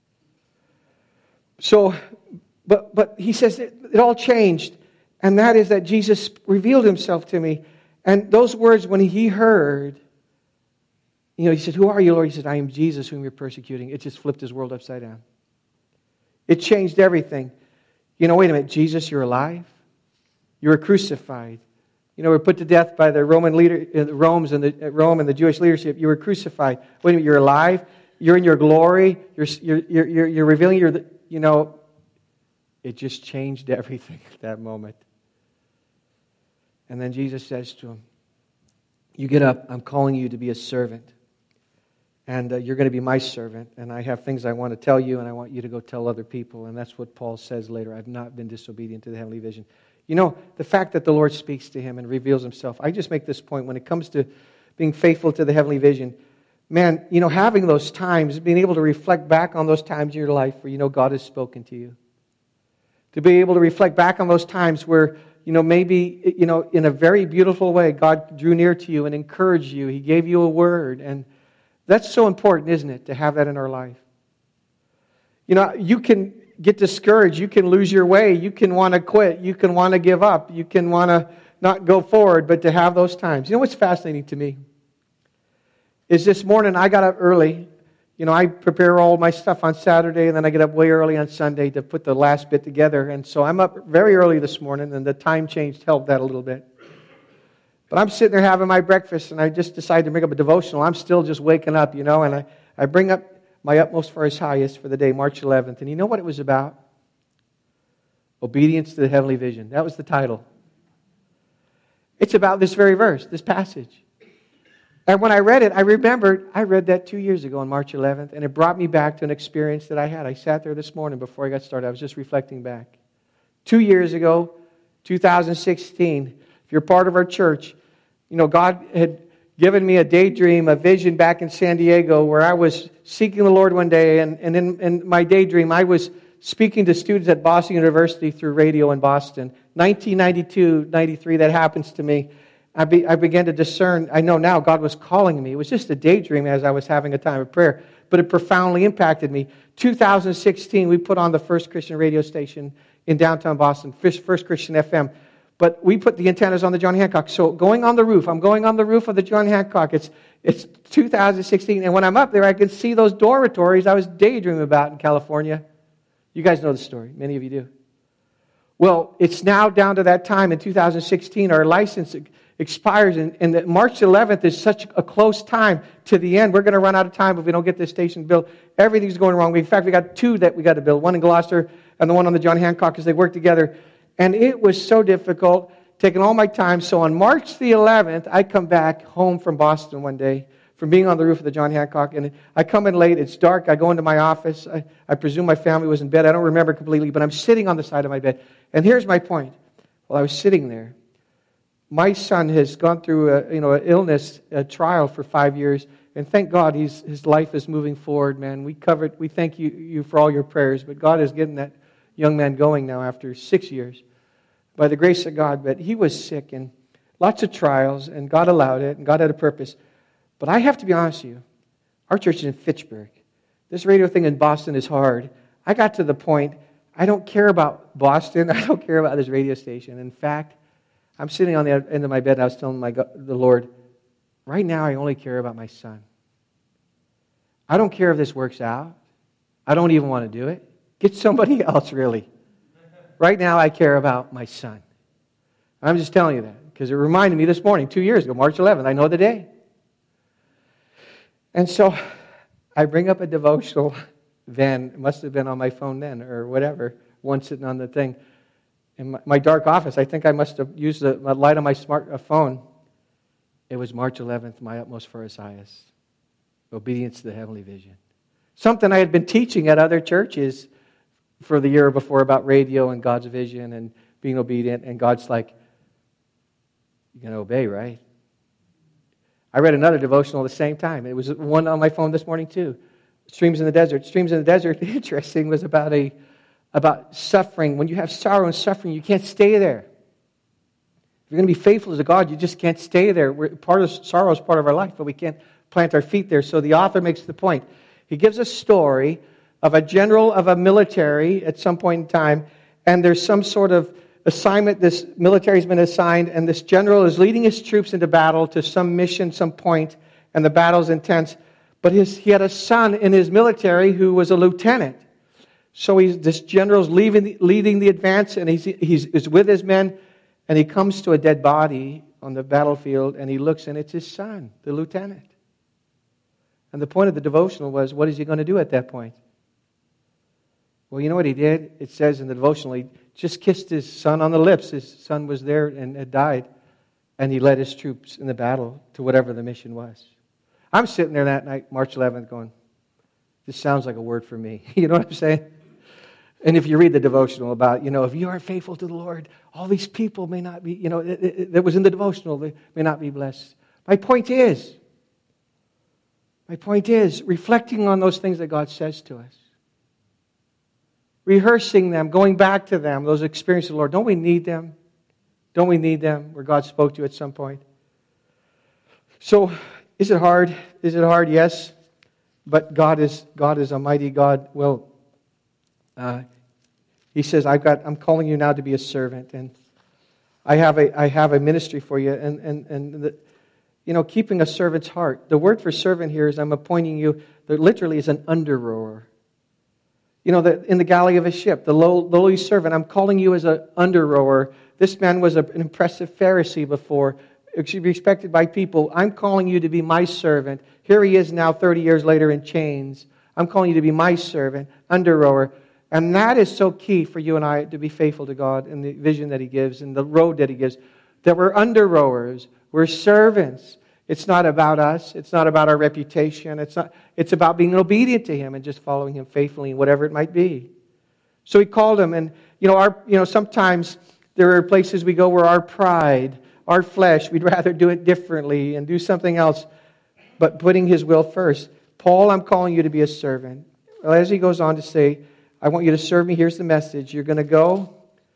S2: So, but he says it all changed. And that is that Jesus revealed Himself to me. And those words, when he heard, he said, who are you, Lord? He said, I am Jesus whom you're persecuting. It just flipped his world upside down. It changed everything. Wait a minute, Jesus, you're alive? You were crucified. Were put to death by the Roman leader, Rome and the Jewish leadership. You were crucified. Wait a minute, you're alive? You're in your glory? You're revealing it just changed everything at that moment. And then Jesus says to him, you get up, I'm calling you to be a servant. And you're going to be my servant. And I have things I want to tell you, and I want you to go tell other people. And that's what Paul says later. I've not been disobedient to the heavenly vision. The fact that the Lord speaks to him and reveals Himself. I just make this point when it comes to being faithful to the heavenly vision. Man, having those times, being able to reflect back on those times in your life where God has spoken to you. To be able to reflect back on those times where maybe, in a very beautiful way, God drew near to you and encouraged you. He gave you a word. And that's so important, isn't it, to have that in our life? You can get discouraged. You can lose your way. You can want to quit. You can want to give up. You can want to not go forward, but to have those times. You know what's fascinating to me? Is this morning I got up early. I prepare all my stuff on Saturday, and then I get up way early on Sunday to put the last bit together. And so I'm up very early this morning, and the time change helped that a little bit. But I'm sitting there having my breakfast, and I just decided to bring up a devotional. I'm still just waking up, and I bring up my utmost for His highest for the day, March 11th. And you know what it was about? Obedience to the heavenly vision. That was the title. It's about this very verse, this passage. And when I read it, I remembered I read that 2 years ago on March 11th, and it brought me back to an experience that I had. I sat there this morning before I got started. I was just reflecting back. 2 years ago, 2016, if you're part of our church, God had given me a daydream, a vision back in San Diego where I was seeking the Lord one day, and in my daydream, I was speaking to students at Boston University through radio in Boston. 1992, 93, that happens to me. I began to discern, I know now God was calling me. It was just a daydream as I was having a time of prayer, but it profoundly impacted me. 2016, we put on the First Christian radio station in downtown Boston, First Christian FM. But we put the antennas on the John Hancock. So I'm going on the roof of the John Hancock. It's 2016, and when I'm up there, I can see those dormitories I was daydreaming about in California. You guys know the story. Many of you do. Well, it's now down to that time in 2016. Our license expires, and that March 11th is such a close time to the end. We're going to run out of time if we don't get this station built. Everything's going wrong. In fact, we got two that we got to build, one in Gloucester and the one on the John Hancock, because they work together. And it was so difficult, taking all my time. So on March the 11th, I come back home from Boston one day, from being on the roof of the John Hancock. And I come in late. It's dark. I go into my office. I presume my family was in bed. I don't remember completely, but I'm sitting on the side of my bed. And here's my point. While I was sitting there, my son has gone through an illness, a trial for 5 years. And thank God his life is moving forward, man. We thank you for all your prayers. But God is getting that young man going now after 6 years by the grace of God. But he was sick and lots of trials, and God allowed it, and God had a purpose. But I have to be honest with you, our church is in Fitchburg. This radio thing in Boston is hard. I got to the point, I don't care about Boston. I don't care about this radio station. In fact, I'm sitting on the end of my bed, and I was telling the Lord, right now I only care about my son. I don't care if this works out. I don't even want to do it. Get somebody else, really. Right now, I care about my son. I'm just telling you that because it reminded me this morning, 2 years ago, March 11th. I know the day. And so I bring up a devotional then. It must have been on my phone then or whatever, one sitting on the thing. In my dark office, I think I must have used the light on my smartphone. It was March 11th, my utmost for His highest. Obedience to the heavenly vision. Something I had been teaching at other churches for the year before about radio and God's vision and being obedient. And God's like, you're going to obey, right? I read another devotional at the same time. It was one on my phone this morning too. Streams in the Desert. Streams in the Desert, interesting, was about suffering. When you have sorrow and suffering, you can't stay there. If you're going to be faithful to God, you just can't stay there. Sorrow is part of our life, but we can't plant our feet there. So the author makes the point. He gives a story of a general of a military at some point in time, and there's some sort of assignment this military's been assigned, and this general is leading his troops into battle to some mission, some point, and the battle's intense. But he had a son in his military who was a lieutenant. So this general's leading the advance, and he's with his men, and he comes to a dead body on the battlefield, and he looks, and it's his son, the lieutenant. And the point of the devotional was, what is he going to do at that point? Well, you know what he did? It says in the devotional, he just kissed his son on the lips. His son was there and had died, and he led his troops in the battle to whatever the mission was. I'm sitting there that night, March 11th, going, this sounds like a word for me. You know what I'm saying? And if you read the devotional about, if you aren't faithful to the Lord, all these people may not be, that was in the devotional, they may not be blessed. My point is, reflecting on those things that God says to us. Rehearsing them, going back to them, those experiences of the Lord. Don't we need them? Don't we need them where God spoke to you at some point? So, is it hard? Is it hard? Yes. But God is a mighty God. Well, He says, I'm calling you now to be a servant, and I have a ministry for you. And keeping a servant's heart. The word for servant here is I'm appointing you, that literally is an under-rower. In the galley of a ship, the lowly servant, I'm calling you as an under-rower. This man was an impressive Pharisee before. It should be respected by people. I'm calling you to be my servant. Here he is now 30 years later in chains. I'm calling you to be my servant, under-rower. And that is so key for you and I to be faithful to God and the vision that He gives and the road that He gives. That we're under-rowers. We're servants. It's not about us. It's not about our reputation. It's about being obedient to Him and just following Him faithfully in whatever it might be. So He called him, and sometimes there are places we go where our pride, our flesh, we'd rather do it differently and do something else, but putting His will first. Paul, I'm calling you to be a servant. Well, as he goes on to say, I want you to serve me. Here's the message. You're going to go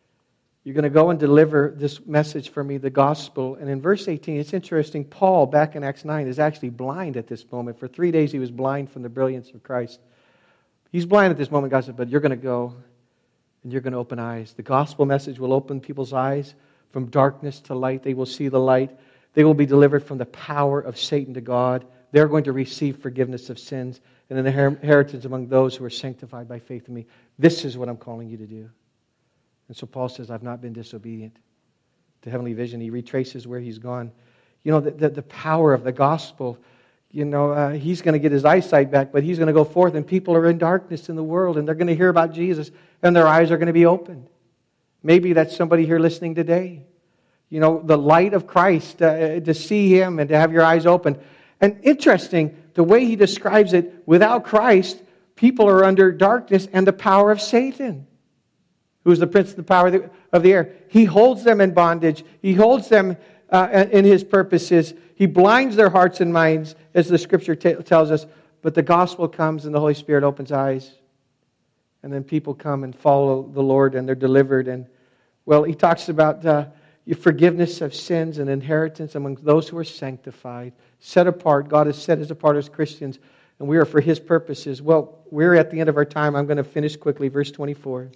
S2: and deliver this message for me, the gospel. And in verse 18, it's interesting. Paul, back in Acts 9, is actually blind at this moment. For 3 days he was blind from the brilliance of Christ. He's blind at this moment. God said, but you're going to go and you're going to open eyes. The gospel message will open people's eyes from darkness to light. They will see the light. They will be delivered from the power of Satan to God. They're going to receive forgiveness of sins and an inheritance among those who are sanctified by faith in me. This is what I'm calling you to do. And so Paul says, I've not been disobedient to heavenly vision. He retraces where he's gone. The power of the gospel, he's going to get his eyesight back, but he's going to go forth, and people are in darkness in the world, and they're going to hear about Jesus, and their eyes are going to be opened. Maybe that's somebody here listening today. The light of Christ, to see Him and to have your eyes open. And interesting, the way he describes it, without Christ, people are under darkness and the power of Satan, who is the prince of the power of the air. He holds them in bondage. He holds them in His purposes. He blinds their hearts and minds, as the Scripture tells us. But the gospel comes and the Holy Spirit opens eyes. And then people come and follow the Lord and they're delivered. And, he talks about your forgiveness of sins and inheritance among those who are sanctified, set apart. God has set us apart as Christians, and we are for His purposes. Well, we're at the end of our time. I'm going to finish quickly. Verse 24.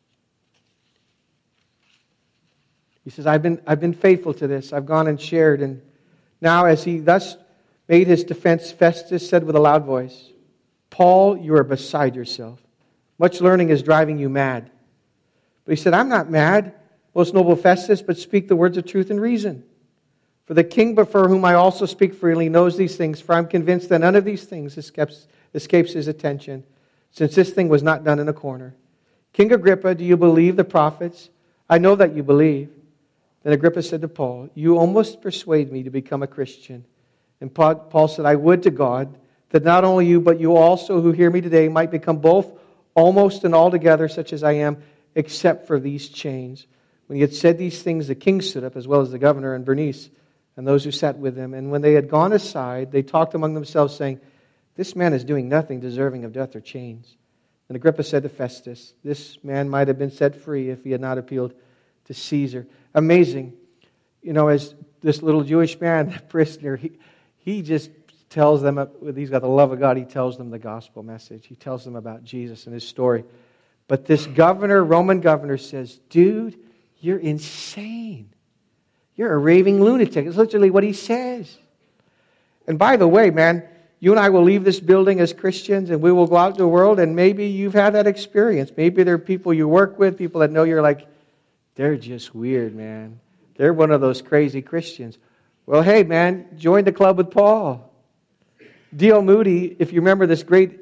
S2: He says, I've been faithful to this. I've gone and shared. And now as he thus made his defense, Festus said with a loud voice, Paul, you are beside yourself. Much learning is driving you mad. But he said, I'm not mad, most noble Festus, but speak the words of truth and reason. For the king before whom I also speak freely knows these things, for I'm convinced that none of these things escapes his attention, since this thing was not done in a corner. King Agrippa, do you believe the prophets? I know that you believe. Then Agrippa said to Paul, you almost persuade me to become a Christian. And Paul said, I would to God that not only you, but you also who hear me today might become both almost and altogether such as I am, except for these chains. When he had said these things, the king stood up, as well as the governor and Bernice, and those who sat with him. And when they had gone aside, they talked among themselves, saying, this man is doing nothing deserving of death or chains. And Agrippa said to Festus, this man might have been set free if he had not appealed to Caesar. Amazing. As this little Jewish man, the prisoner, he just tells them, he's got the love of God, he tells them the gospel message. He tells them about Jesus and His story. But this Roman governor says, dude, you're insane. You're a raving lunatic. It's literally what he says. And by the way, man, you and I will leave this building as Christians and we will go out to the world, and maybe you've had that experience. Maybe there are people you work with, people that know you're like, they're just weird, man. They're one of those crazy Christians. Well, hey, man, join the club with Paul. D.L. Moody, if you remember this great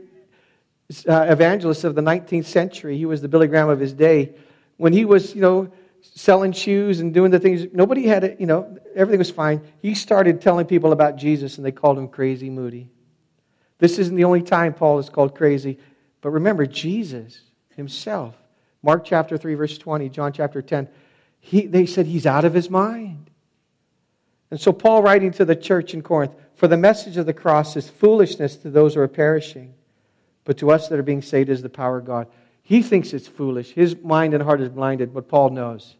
S2: evangelist of the 19th century, he was the Billy Graham of his day. When he was, selling shoes and doing the things, nobody had it, everything was fine. He started telling people about Jesus, and they called him Crazy Moody. This isn't the only time Paul is called crazy. But remember, Jesus Himself, Mark chapter 3, verse 20, John chapter 10, they said he's out of his mind. And so Paul, writing to the church in Corinth, for the message of the cross is foolishness to those who are perishing, but to us that are being saved is the power of God. He thinks it's foolish. His mind and heart is blinded, but Paul knows.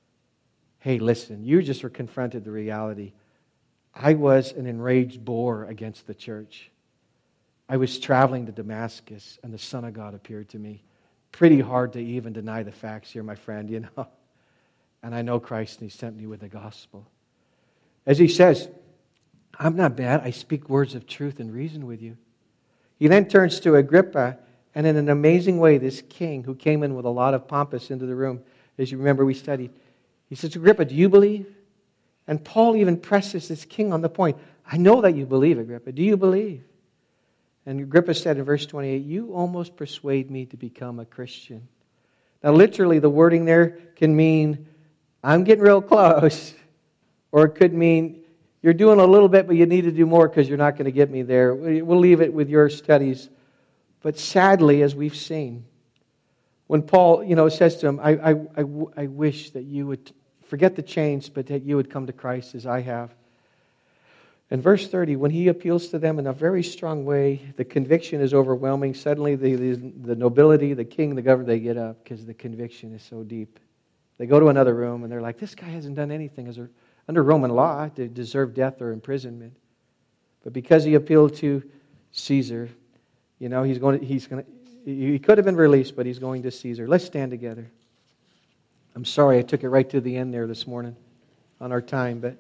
S2: Hey, listen, you just were confronted the reality. I was an enraged boar against the church. I was traveling to Damascus, and the Son of God appeared to me. pretty hard to even deny the facts here, my friend, you know. And I know Christ, and He sent me with the gospel. As He says, I'm not bad. I speak words of truth and reason with you. He then turns to Agrippa, and in an amazing way, this king who came in with a lot of pompous into the room, as you remember we studied, he says, Agrippa, do you believe? And Paul even presses this king on the point. I know that you believe, Agrippa. Do you believe? And Agrippa said in verse 28, you almost persuade me to become a Christian. Now literally the wording there can mean, I'm getting real close. Or it could mean, you're doing a little bit, but you need to do more because you're not going to get me there. We'll leave it with your studies. But sadly, as we've seen, when Paul, says to him, I wish that you would forget the chains, but that you would come to Christ as I have. In verse 30, when he appeals to them in a very strong way, the conviction is overwhelming. Suddenly, the nobility, the king, the governor, they get up because the conviction is so deep. They go to another room and they're like, this guy hasn't done anything under Roman law to deserve death or imprisonment. But because he appealed to Caesar, he could have been released, but he's going to Caesar. Let's stand together. I'm sorry I took it right to the end there this morning on our time, but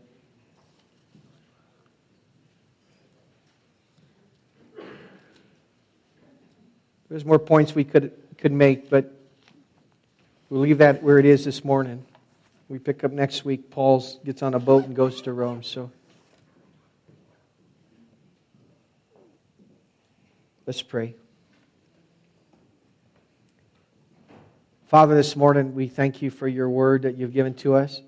S2: there's more points we could make, but we'll leave that where it is this morning. We pick up next week. Paul gets on a boat and goes to Rome. So let's pray. Father, this morning we thank you for your word that you've given to us.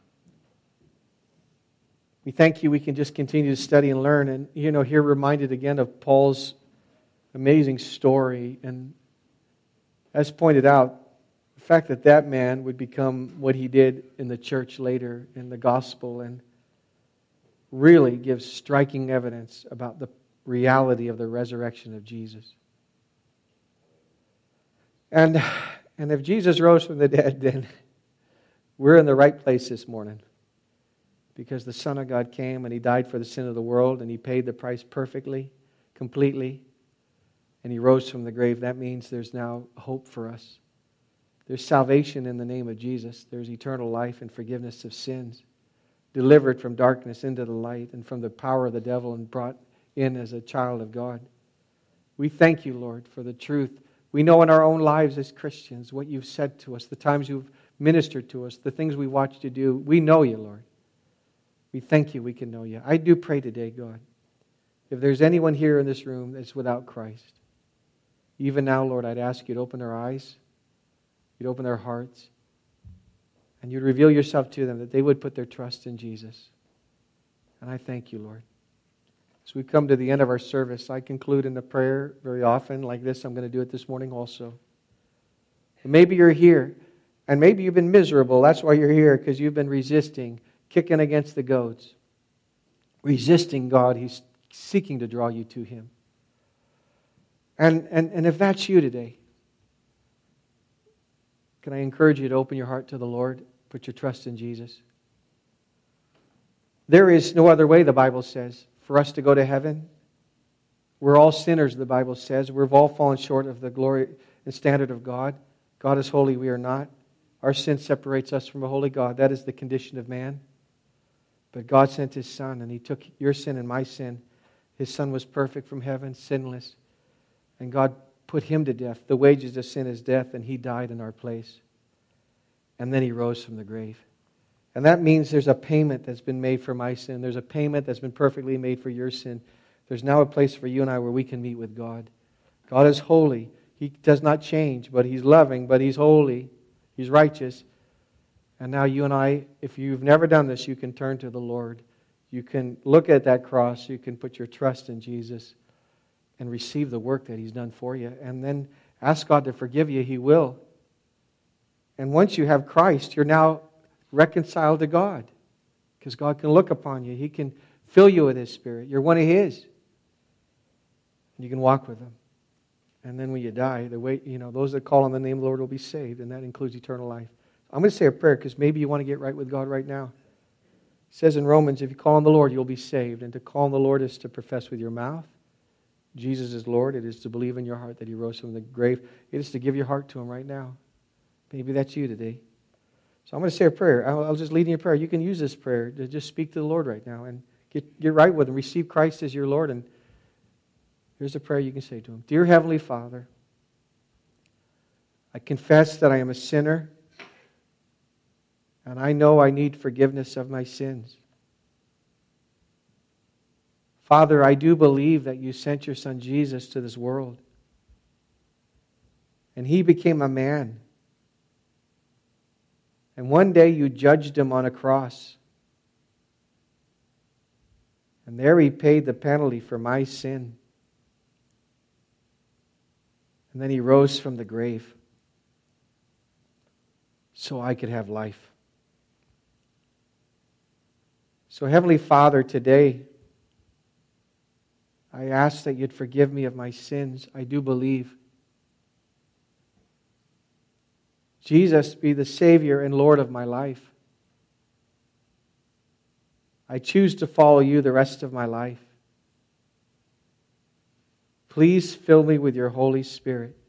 S2: We thank you we can just continue to study and learn. And, here reminded again of Paul's amazing story. And as pointed out, the fact that man would become what he did in the church later in the gospel and really gives striking evidence about the reality of the resurrection of Jesus. And if Jesus rose from the dead, then we're in the right place this morning. Because the Son of God came and He died for the sin of the world and He paid the price perfectly, completely. And He rose from the grave. That means there's now hope for us. There's salvation in the name of Jesus. There's eternal life and forgiveness of sins. Delivered from darkness into the light and from the power of the devil and brought in as a child of God. We thank you, Lord, for the truth. We know in our own lives as Christians what you've said to us, the times you've ministered to us, the things we watched you do. We know you, Lord. We thank you we can know you. I do pray today, God, if there's anyone here in this room that's without Christ, even now, Lord, I'd ask you to open their eyes, you'd open their hearts, and you'd reveal yourself to them, that they would put their trust in Jesus. And I thank you, Lord. As we come to the end of our service, I conclude in a prayer very often like this. I'm going to do it this morning also. And maybe you're here, and maybe you've been miserable. That's why you're here, because you've been resisting, kicking against the goads, resisting God. He's seeking to draw you to Him. And if that's you today, can I encourage you to open your heart to the Lord, put your trust in Jesus? There is no other way, the Bible says, for us to go to heaven. We're all sinners, the Bible says. We've all fallen short of the glory and standard of God. God is holy, we are not. Our sin separates us from a holy God. That is the condition of man. But God sent His Son, and He took your sin and my sin. His Son was perfect from heaven, sinless. And God put Him to death. The wages of sin is death, and He died in our place. And then He rose from the grave. And that means there's a payment that's been made for my sin. There's a payment that's been perfectly made for your sin. There's now a place for you and I where we can meet with God. God is holy. He does not change, but He's loving, but He's holy. He's righteous. And now you and I, if you've never done this, you can turn to the Lord. You can look at that cross. You can put your trust in Jesus and receive the work that He's done for you. And then ask God to forgive you. He will. And once you have Christ, you're now reconciled to God. Because God can look upon you. He can fill you with His Spirit. You're one of His. And you can walk with Him. And then when you die, those that call on the name of the Lord will be saved. And that includes eternal life. I'm going to say a prayer because maybe you want to get right with God right now. It says in Romans, if you call on the Lord, you'll be saved. And to call on the Lord is to profess with your mouth, Jesus is Lord. It is to believe in your heart that He rose from the grave. It is to give your heart to Him right now. Maybe that's you today. So I'm going to say a prayer. I'll just lead you in a prayer. You can use this prayer to just speak to the Lord right now and get right with Him. Receive Christ as your Lord. And here's a prayer you can say to Him. Dear Heavenly Father, I confess that I am a sinner, and I know I need forgiveness of my sins. Father, I do believe that you sent your Son Jesus to this world, and He became a man. And one day you judged Him on a cross, and there He paid the penalty for my sin. And then He rose from the grave so I could have life. So Heavenly Father, today I ask that you'd forgive me of my sins. I do believe. Jesus, be the Savior and Lord of my life. I choose to follow you the rest of my life. Please fill me with your Holy Spirit.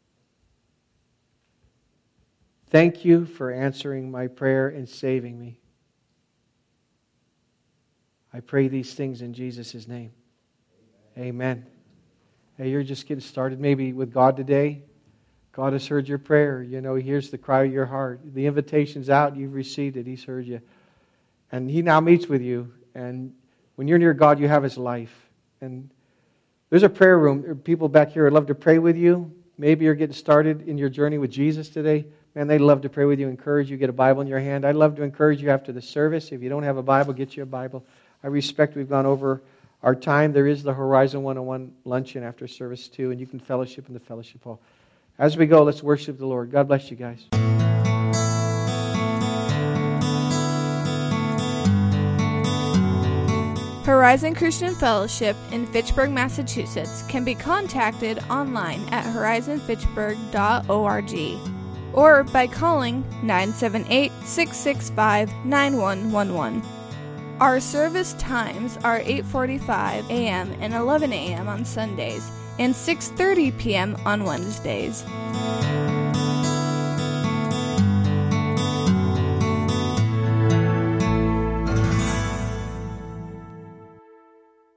S2: Thank you for answering my prayer and saving me. I pray these things in Jesus' name. Amen. Hey, you're just getting started maybe with God today. God has heard your prayer. You know, He hears the cry of your heart. The invitation's out. You've received it. He's heard you. And He now meets with you. And when you're near God, you have His life. And there's a prayer room. There are people back here who'd love to pray with you. Maybe you're getting started in your journey with Jesus today. Man, they'd love to pray with you, encourage you, get a Bible in your hand. I'd love to encourage you after the service. If you don't have a Bible, get you a Bible. I respect we've gone over our time. There is the Horizon 101 luncheon after service too, and you can fellowship in the fellowship hall. As we go, let's worship the Lord. God bless you guys.
S1: Horizon Christian Fellowship in Fitchburg, Massachusetts can be contacted online at horizonfitchburg.org or by calling 978-665-9111. Our service times are 8:45 a.m. and 11 a.m. on Sundays and 6:30 p.m. on Wednesdays.